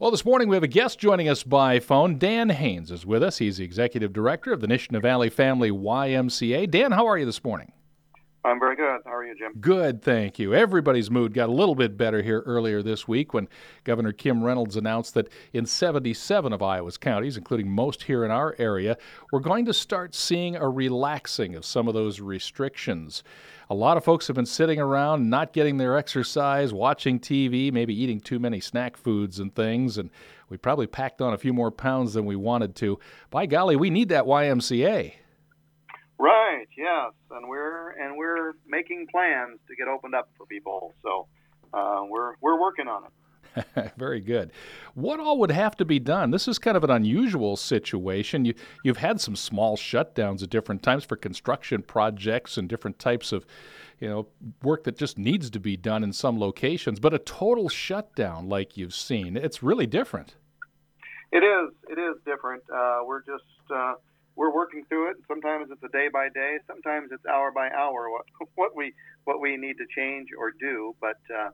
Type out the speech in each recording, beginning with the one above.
Well, this morning we have a guest joining us by phone. Dan Haynes is with us. He's the executive director of the Nishna Valley Family YMCA. Dan, how are you this morning? I'm very good. How are you, Jim? Good, thank you. Everybody's mood got a little bit better here earlier this week when Governor Kim Reynolds announced that in 77 of Iowa's counties, including most here in our area, we're going to start seeing a relaxing of some of those restrictions. A lot of folks have been sitting around, not getting their exercise, watching TV, maybe eating too many snack foods and things, and we probably packed on a few more pounds than we wanted to. By golly, we need that YMCA. Right. Yes, and we're making plans to get opened up for people. So we're working on it. Very good. What all would have to be done? This is kind of an unusual situation. You've had some small shutdowns at different times for construction projects and different types of, work that just needs to be done in some locations. But a total shutdown like you've seen, it's really different. It is. It is different. We're working through it. Sometimes it's a day by day. Sometimes it's hour by hour. What we need to change or do. But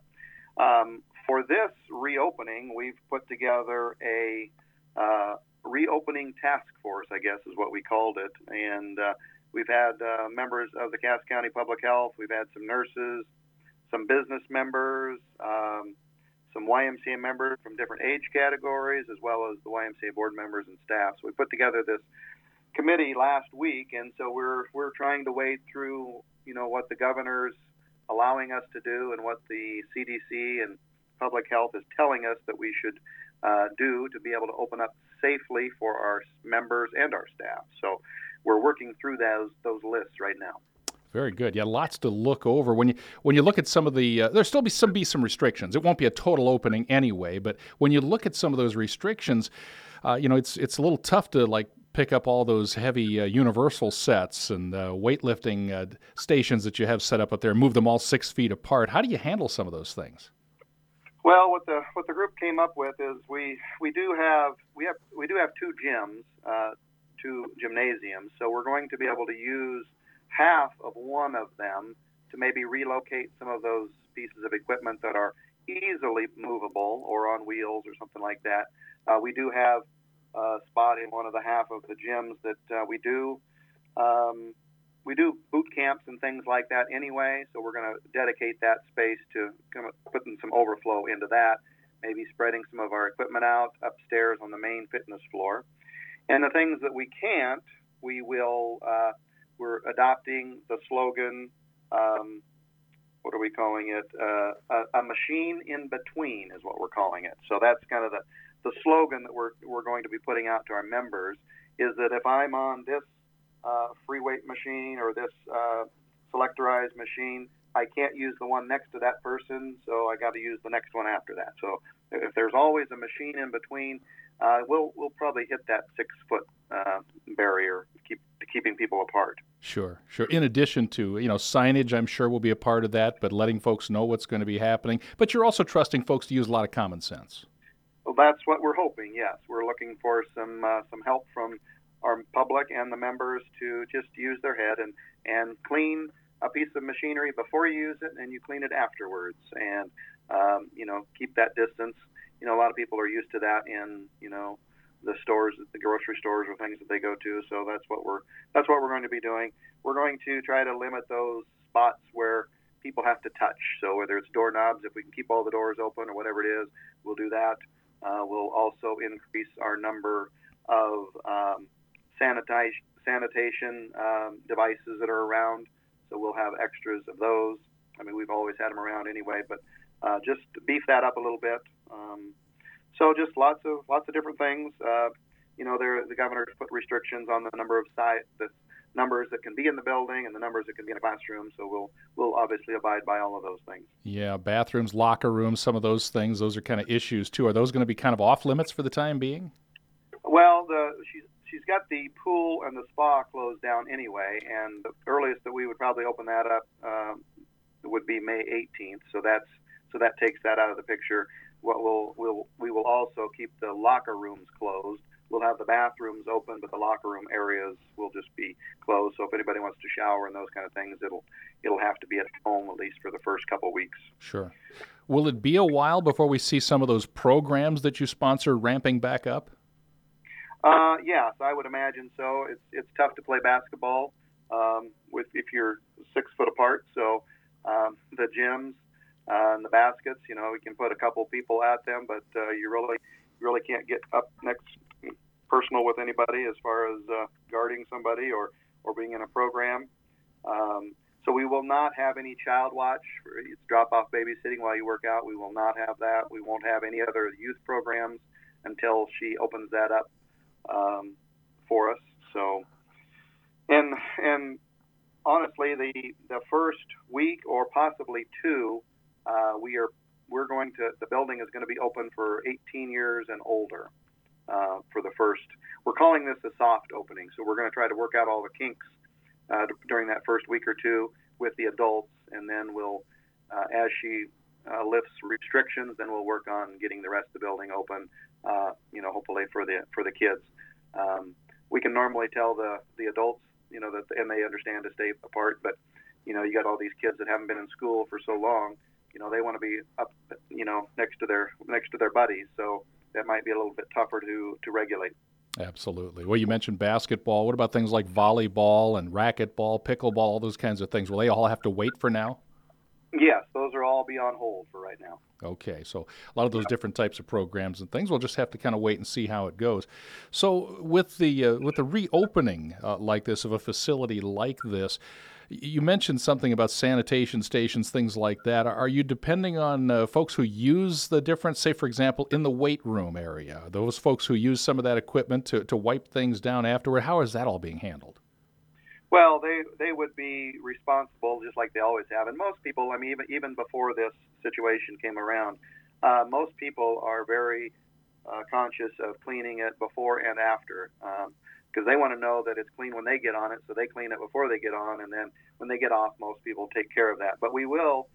for this reopening, we've put together a reopening task force, I guess is what we called it. And we've had members of the Cass County Public Health. We've had some nurses, some business members, some YMCA members from different age categories, as well as the YMCA board members and staff. So we put together this committee last week, and so we're trying to wade through, what the governor's allowing us to do and what the CDC and public health is telling us that we should do to be able to open up safely for our members and our staff. So we're working through those lists right now. Very good. Yeah, lots to look over. When you look at some of the, there'll still be some restrictions. It won't be a total opening anyway, but when you look at some of those restrictions, it's a little tough to pick up all those heavy universal sets and weightlifting stations that you have set up there and move them all 6 feet apart. How do you handle some of those things? Well, what the group came up with is we do have two gyms, two gymnasiums, so we're going to be able to use half of one of them to maybe relocate some of those pieces of equipment that are easily movable or on wheels or something like that. We do have a spot in one of the half of the gyms that we do boot camps and things like that anyway, so we're going to dedicate that space to kind of putting some overflow into that, maybe spreading some of our equipment out upstairs on the main fitness floor. And the things that we can't, we're adopting the slogan, what are we calling it? A machine in between is what we're calling it. So that's kind of the slogan that we're going to be putting out to our members, is that if I'm on this free weight machine or this selectorized machine, I can't use the one next to that person, so I got to use the next one after that. So if there's always a machine in between, we'll probably hit that 6 foot barrier, keeping people apart. Sure. In addition to, signage, I'm sure will be a part of that, but letting folks know what's going to be happening. But you're also trusting folks to use a lot of common sense. Well, that's what we're hoping, yes. We're looking for some help from our public and the members to just use their head and clean a piece of machinery before you use it, and you clean it afterwards. And, keep that distance. A lot of people are used to that in, the stores, the grocery stores or things that they go to. So that's what we're going to be doing. We're going to try to limit those spots where people have to touch. So whether it's doorknobs, if we can keep all the doors open or whatever it is, we'll do that. We'll also increase our number of sanitation devices that are around. So we'll have extras of those. I mean, we've always had them around anyway, but just beef that up a little bit. So just lots of different things. The governor put restrictions on the number of the numbers that can be in the building and the numbers that can be in a classroom. So we'll obviously abide by all of those things. Yeah, bathrooms, locker rooms, some of those things. Those are kind of issues too. Are those going to be kind of off limits for the time being? Well, she's got the pool and the spa closed down anyway, and the earliest that we would probably open that up would be May 18th. So that takes that out of the picture. We will also keep the locker rooms closed. We'll have the bathrooms open, but the locker room areas will just be closed. So if anybody wants to shower and those kind of things, it'll have to be at home at least for the first couple of weeks. Sure. Will it be a while before we see some of those programs that you sponsor ramping back up? Yes, I would imagine so. It's tough to play basketball with if you're 6 foot apart. So the gyms and the baskets, we can put a couple people at them, but you really can't get up next personal with anybody as far as guarding somebody or being in a program. So we will not have any child watch. It's drop-off babysitting while you work out. We will not have that. We won't have any other youth programs until she opens that up for us. So, and honestly, the first week or possibly 2, the building is going to be open for 18 years and older for the first. We're calling this a soft opening, so we're going to try to work out all the kinks during that first week or 2 with the adults, and then we'll, as she lifts restrictions, then we'll work on getting the rest of the building open. Hopefully for the kids. We can normally tell the adults, that, and they understand to stay apart, but you got all these kids that haven't been in school for so long. They want to be up, next to their buddies. So that might be a little bit tougher to regulate. Absolutely. Well, you mentioned basketball. What about things like volleyball and racquetball, pickleball, all those kinds of things? Will they all have to wait for now? Yes, those are all be on hold for right now. Okay, so a lot of those different types of programs and things, we'll just have to kind of wait and see how it goes. So with the reopening like this of a facility like this, you mentioned something about sanitation stations, things like that. Are you depending on folks who use the different, say, for example, in the weight room area, those folks who use some of that equipment to wipe things down afterward? How is that all being handled? Well, they would be responsible just like they always have. And most people, even before this situation came around, most people are very conscious of cleaning it before and after because they want to know that it's clean when they get on it, so they clean it before they get on, and then when they get off, most people take care of that. But we will,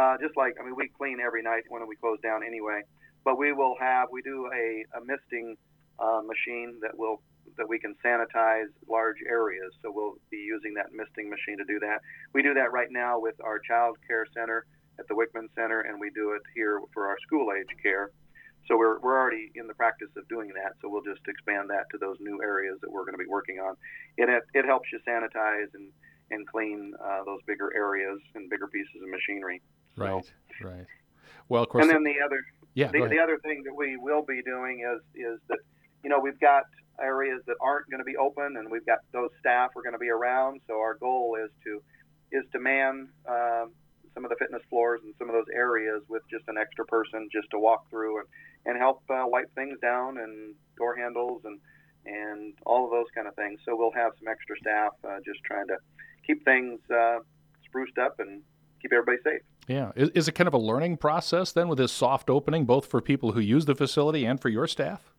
we clean every night when we close down anyway, but we do a misting machine that we can sanitize large areas. So we'll be using that misting machine to do that. We do that right now with our child care center at the Wickman Center, and we do it here for our school age care. So we're already in the practice of doing that. So we'll just expand that to those new areas that we're going to be working on. It helps you sanitize and clean those bigger areas and bigger pieces of machinery. Right. Well, of course. And then the other thing that we will be doing is that we've got areas that aren't going to be open, and we've got those staff are going to be around. So our goal is to man some of the fitness floors and some of those areas with just an extra person just to walk through and help wipe things down and door handles and all of those kind of things. So we'll have some extra staff just trying to keep things spruced up and keep everybody safe. Yeah. Is it kind of a learning process then with this soft opening, both for people who use the facility and for your staff?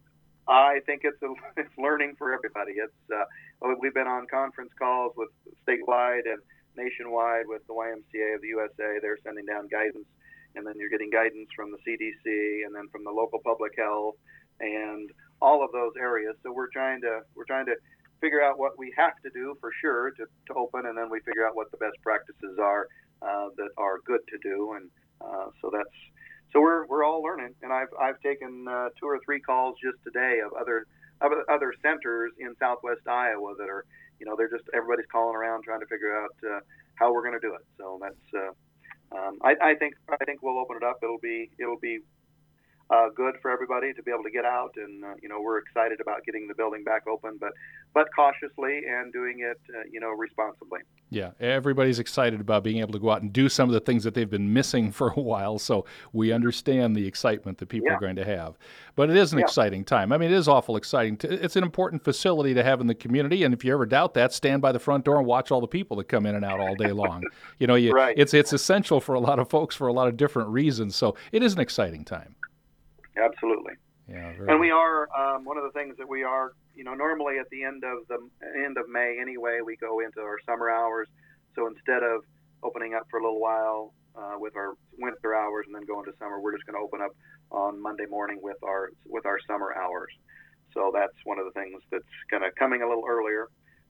I think it's learning for everybody. We've been on conference calls with statewide and nationwide with the YMCA of the USA. They're sending down guidance, and then you're getting guidance from the CDC and then from the local public health and all of those areas. So we're trying to figure out what we have to do for sure to open, and then we figure out what the best practices are that are good to do, and so we're all learning. And I've taken 2 or 3 calls just today of other centers in Southwest Iowa that are everybody's calling around trying to figure out how we're going to do it. So that's I think we'll open it up. It'll be good for everybody to be able to get out, and we're excited about getting the building back open, but cautiously and doing it responsibly. Yeah, everybody's excited about being able to go out and do some of the things that they've been missing for a while, so we understand the excitement that people are going to have. But it is an exciting time. It is awful exciting. It's an important facility to have in the community, and if you ever doubt that, stand by the front door and watch all the people that come in and out all day long. Right. It's essential for a lot of folks for a lot of different reasons, so it is an exciting time. Absolutely. Yeah, and we are one of the things that we are, normally at the end of May anyway, we go into our summer hours. So instead of opening up for a little while with our winter hours and then go into summer, we're just going to open up on Monday morning with our summer hours. So that's one of the things that's kind of coming a little earlier.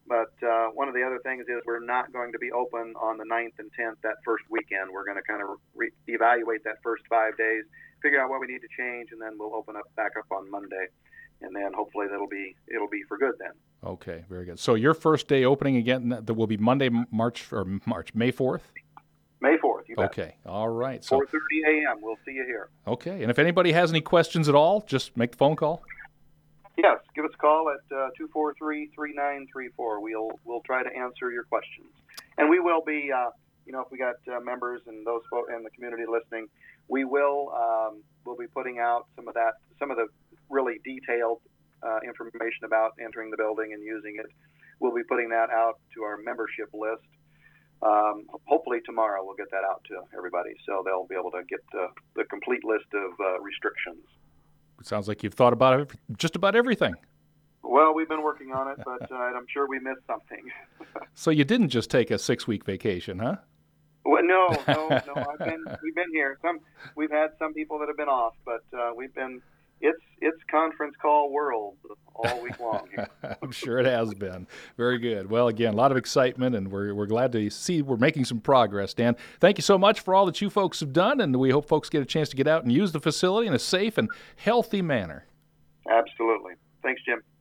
But one of the other things is we're not going to be open on the 9th and 10th that first weekend. We're going to kind of evaluate that first 5 days, figure out what we need to change, and then we'll open up back up on Monday. And then hopefully it'll be for good then. Okay, very good. So your first day opening again, that will be Monday, May 4th? May 4th, you bet. Okay, all right. So 4:30 a.m. We'll see you here. Okay, and if anybody has any questions at all, just make the phone call. Yes, give us a call at 243-3934. We'll try to answer your questions, and we will be, if we got members and those in the community listening, we'll be putting out some of the really detailed information about entering the building and using it. We'll be putting that out to our membership list. Hopefully tomorrow we'll get that out to everybody, so they'll be able to get the complete list of restrictions. It sounds like you've thought about it, just about everything. Well, we've been working on it, but I'm sure we missed something. So you didn't just take a 6-week vacation, huh? Well, no. We've been here. We've had some people that have been off, but we've been. It's conference call world all week long here. I'm sure it has been. Very good. Well, again, a lot of excitement, and we're glad to see we're making some progress, Dan. Thank you so much for all that you folks have done, and we hope folks get a chance to get out and use the facility in a safe and healthy manner. Absolutely. Thanks, Jim.